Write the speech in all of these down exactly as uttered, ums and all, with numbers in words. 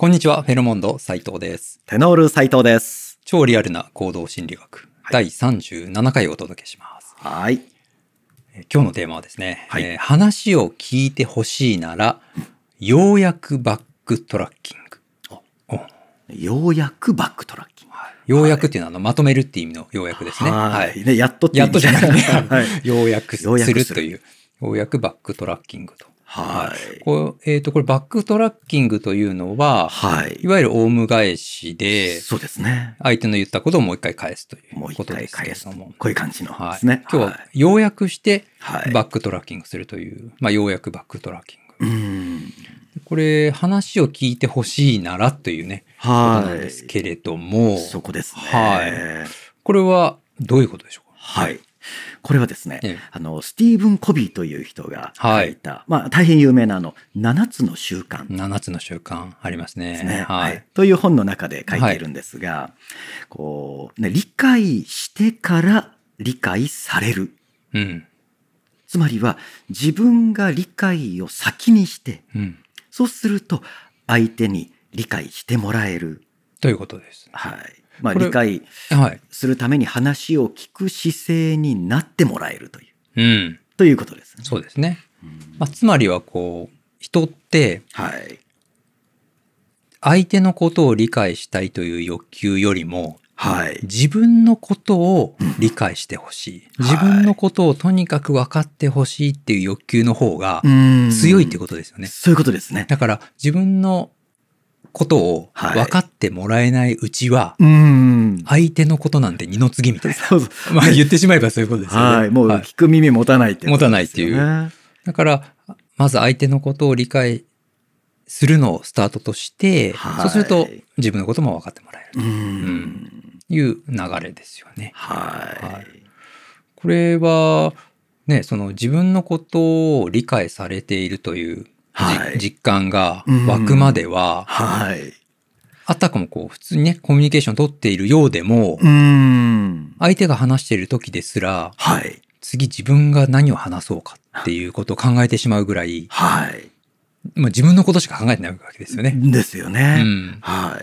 こんにちは、フェロモンド斉藤です。 テノール斉藤です。 超リアルな行動心理学、はい、だいさんじゅうななかいをお届けします。 はい。 今日のテーマはですね、 はいえー、話を聞いてほしいなら、ようやくバックトラッキング。 ようやくバックトラッキング。 はい、ようやくっていうのはあのまとめるっていう意味のようやくですね。 はい。 はい、 ね、やっとってやっとじゃないね。はい、ようやくするすという。ようやくバックトラッキングと。 はい。 これ、えっと、これバックトラッキングというのは、はい。いわゆるオウム返しで、 そうですね。 相手の言ったことをもう一回返すということですけれども。 もう一回返す。こういう感じのですね。 はい、今日はようやくしてバックトラッキングするという、はい、まあようやくバックトラッキング。うんこれ、話を聞いてほしいならというね、はい、ことなんですけれども。 そこですね。 はい。これはどういうことでしょうか？ はい。これはですね、ええ、あの、スティーブン・コビーという人が書いた、はい、まあ、大変有名なあの、ななつの習慣。 ななつの習慣ありますね。 ですね。はい。という本の中で書いているんですが、はい、こう、ね、理解してから理解される。うん。つまりは、自分が理解を先にして、うん、そうすると、相手に理解してもらえる。 ということです。 はい。まあ、理解するために話を聞く姿勢になってもらえるという。うん、ということですね。 そうですね。まあ、つまりはこう人って、はい、相手のことを理解したいという欲求よりも、はい、自分のことを理解してほしい、うん、自分のことをとにかく分かってほしいっていう欲求の方が強いってことですよね。 そういうことですね。 だから自分のことを分かってもらえないうちは、はい、相手のことなんて二の次みたいな。そうそうまあ言ってしまえばそういうことですよね。 はい、もう聞く耳持たないっていうことですよね。 持たないっていう。だからまず相手のことを理解するのをスタートとして、はい、そうすると自分のことも分かってもらえると、うん、いう流れですよね。はい。はい、これはね、その自分のことを理解されているというはい、実感が湧くまでは、はい、あたかもこう普通にねコミュニケーション取っているようでも、うん相手が話している時ですら、はい、次自分が何を話そうかっていうことを考えてしまうぐらい、はいまあ、自分のことしか考えてないわけですよね。 ですよね。うんはい、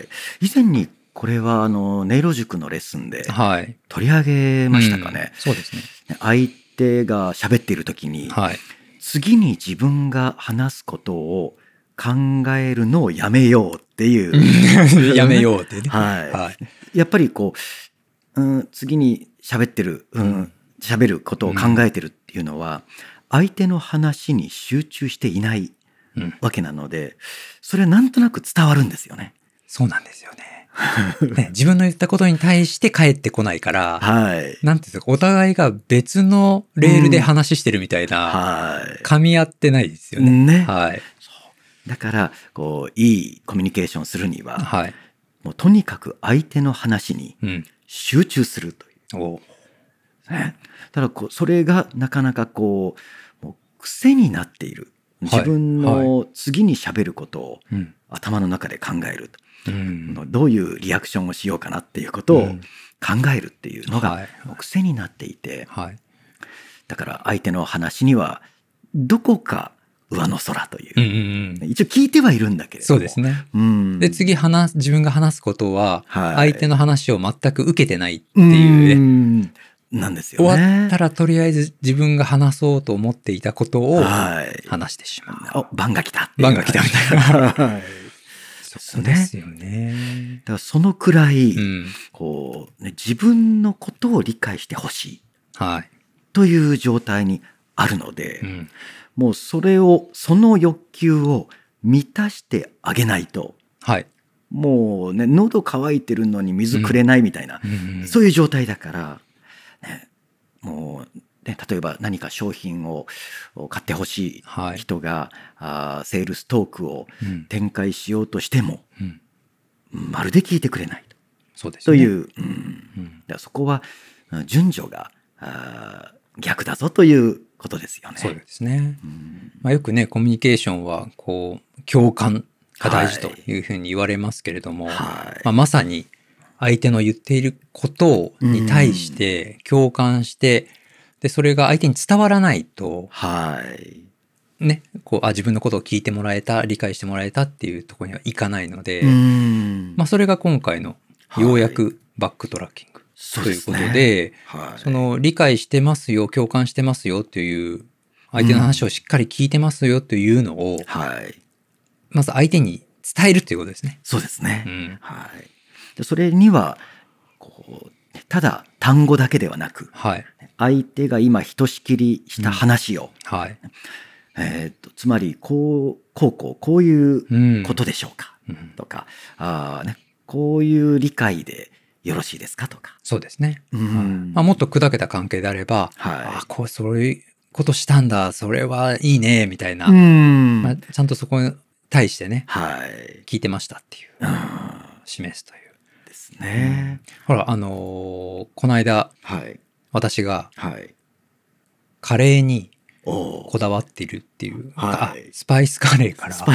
以前にこれはあの音色塾のレッスンで取り上げましたかね。はいうん、 そうですね。 相手が喋っている時に、はい次に自分が話すことを考えるのをやめようっていうやめようってね、 はいはい、やっぱりこう、うん、次に喋ってる、うん、喋ることを考えてるっていうのは、相手の話に集中していないわけなので、それはなんとなく伝わるんですよね。 そうなんですよね。ね、自分の言ったことに対して返ってこないから、はい、なんていうんですか、お互いが別のレールで話してるみたいな、うんはい、噛み合ってないですよね。ねはい、 そうだからこういいコミュニケーションするには、はい、もうとにかく相手の話に集中するという。うんね、ただこうそれがなかなかこう、もう癖になっている。自分の次に喋ることを頭の中で考えると。うん、どういうリアクションをしようかなっていうことを考えるっていうのが癖になっていて、はい、だから相手の話にはどこか上の空という、うんうん、一応聞いてはいるんだけれどもそうですね、うん、で次話自分が話すことは相手の話を全く受けてないっていうね、 はい、なんですよね。 終わったらとりあえず自分が話そうと思っていたことを話してしまう、 はい、お番が来た番が来たみたいな、はいそうですよね。 だからそのくらい、うん、こうね、自分のことを理解してほしい、はい、という状態にあるので、うん、もうそれをその欲求を満たしてあげないと、はい、もうね喉乾いてるのに水くれないみたいな、うん、そういう状態だから、ね、もう。ね、例えば何か商品を買ってほしい人が、はい、あセールストークを展開しようとしても、うんうん、まるで聞いてくれないと、 そうですね、 という、うんうん、そこは順序があ逆だぞということですよね。 そうですね、うんまあ、よくねコミュニケーションはこう共感が大事というふうに言われますけれども、はいまあ、まさに相手の言っていることに対して共感して、でそれが相手に伝わらないと、はい、 ね、こう、あ、自分のことを聞いてもらえた、理解してもらえたっていうところにはいかないので、うんまあ、それが今回のようやくバックトラッキングということで、はいでねはい、その理解してますよ、共感してますよっていう、相手の話をしっかり聞いてますよというのを、うんはい、まず相手に伝えるということですね。 そうですね。うんはい、でそれにはこうただ単語だけではなく、はい、相手が今ひとしきりした話を、うんはいえー、とつまりこうこうこうこういうことでしょうか、うん、とかあ、ね、こういう理解でよろしいですかとか。 そうですね。うんまあ、もっと砕けた関係であれば、はい、あこうそういうことしたんだ、それはいいねみたいな、うんまあ、ちゃんとそこに対してね、はい、聞いてましたっていう、うん、示すという。 ですね。 うん、ほらあのー、この間、はい、私が、はい、カレーにこだわっているっていう、はい、スパイスカレーから、はい、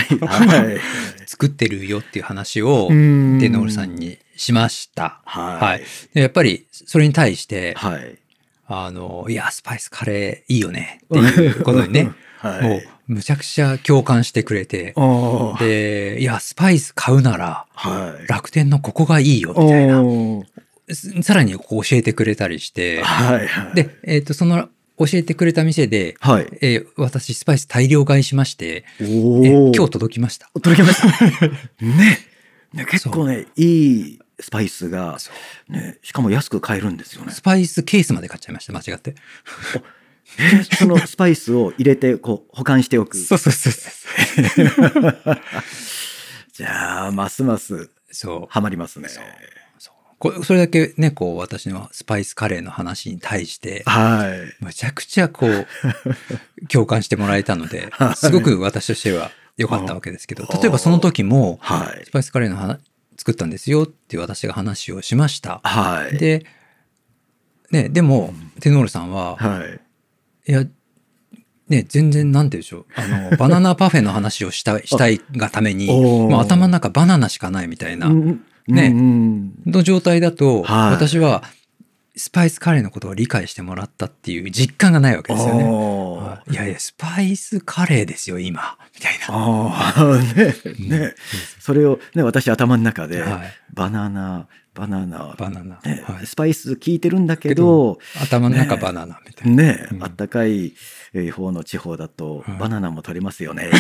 作ってるよっていう話をテノールさんにしました。はいはい、でやっぱりそれに対して、はい、あのいやスパイスカレーいいよねっていうことにね、はい、もうむちゃくちゃ共感してくれて、でいやスパイス買うなら、はい、楽天のここがいいよみたいなさらにこう教えてくれたりして、はいはい、で、えーと、その教えてくれた店で、はいえー、私スパイス大量買いしまして、えー、今日届きました。 届きましたね。ね結構ねいいスパイスが、ね、しかも安く買えるんですよね。 スパイスケースまで買っちゃいました間違って。 えー、そのスパイスを入れてこう保管しておく。 そうそうそうそうじゃあますますハマりますね。そうそれだけね、こう、私のスパイスカレーの話に対して、はい。むちゃくちゃこう、共感してもらえたので、すごく私としては良かったわけですけど、例えばその時も、スパイスカレーの話作ったんですよっていう私が話をしました。はい。で、ね、でも、テノールさんは、はい。いや、ね、全然なんて言うんでしょう。あの、バナナパフェの話をしたい、したいがために、もう頭の中バナナしかないみたいな、ね、うんうん、の状態だと、はい、私はスパイスカレーのことを理解してもらったっていう実感がないわけですよね。はい、いやいやスパイスカレーですよ今みたいな。 あねね、うん、それをね私頭の中で、はい、バナナバナナバナナ、 ねはい、スパイス効いてるんだけど頭の中バナナみたいな。 ね、ねうん、あったかい方の地方だと、はい、バナナも取れますよね。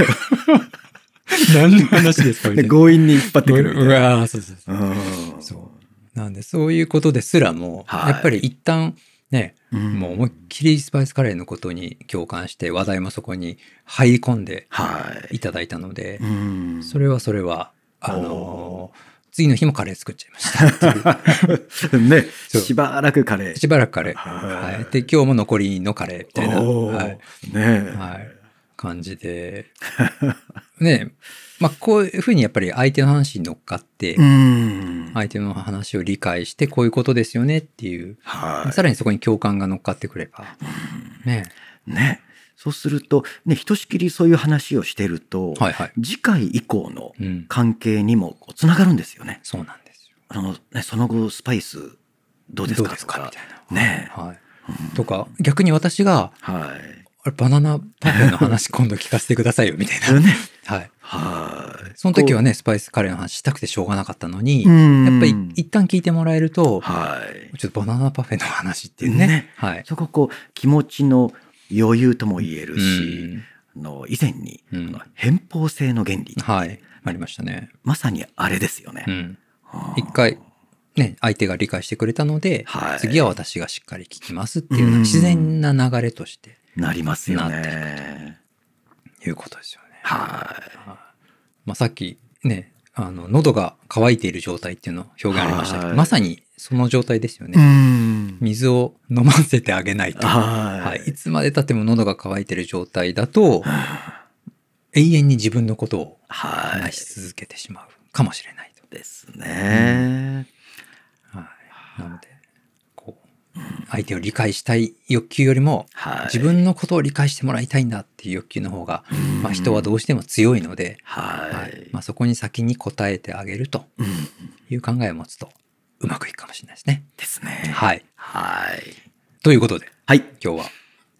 何の話ですかみたいな。 強引に引っ張ってくるみたいな。 うわそうそうそう。うん、そうなんでそういうことですらも、はい、やっぱり一旦ね、うん、もう思いっきりスパイスカレーのことに共感して話題もそこに入り込んでいただいたので、はい、それはそれはあの次の日もカレー作っちゃいましたね、しばらくカレーしばらくカレー、はい、で今日も残りのカレーみたいな、はいねはい、感じでねまあこういうふうにやっぱり相手の話に乗っかって相手の話を理解してこういうことですよねっていう、はい、さらにそこに共感が乗っかってくればねねそうするとねひとしきりそういう話をしてると、はいはい、次回以降の関係にもつながるんですよね、 うん、そうなんですよ。 あの、ね、その後スパイスどうですかとかみたいなね、はいうん、とか逆に私が、はいバナナパフェの話今度聞かせてくださいよみたいな、ねはい、はいその時はねスパイスカレーの話したくてしょうがなかったのにやっぱり一旦聞いてもらえると、はい、ちょっとバナナパフェの話っていうね、ねはい、 そここう気持ちの余裕とも言えるし、うん、の以前に、うん、偏方性の原理、 はい、ありましたね。 まさにあれですよね、うん、 一回ね、相手が理解してくれたので、はい、次は私がしっかり聞きますっていうような自然な流れとしてなりますよね。 いうことですよね。はい。まあさっきね、あの喉が渇いている状態っていうの表現ありましたけど、まさにその状態ですよね。うん水を飲ませてあげないと、はいはい、いつまで経っても喉が渇いている状態だと永遠に自分のことを話し続けてしまうかもしれないと。 ですね。 うんはい、なので。相手を理解したい欲求よりも、はい、自分のことを理解してもらいたいんだっていう欲求の方が、まあ、人はどうしても強いので、はいはいまあ、そこに先に応えてあげるという考えを持つとうまくいくかもしれないですね。 ですね。 はい。 はい。 ということで、 はい、 今日は、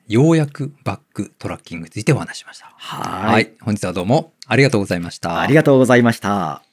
要約バックトラッキングについてお話ししました。 はい。 はい。本日はどうもありがとうございました。 ありがとうございました。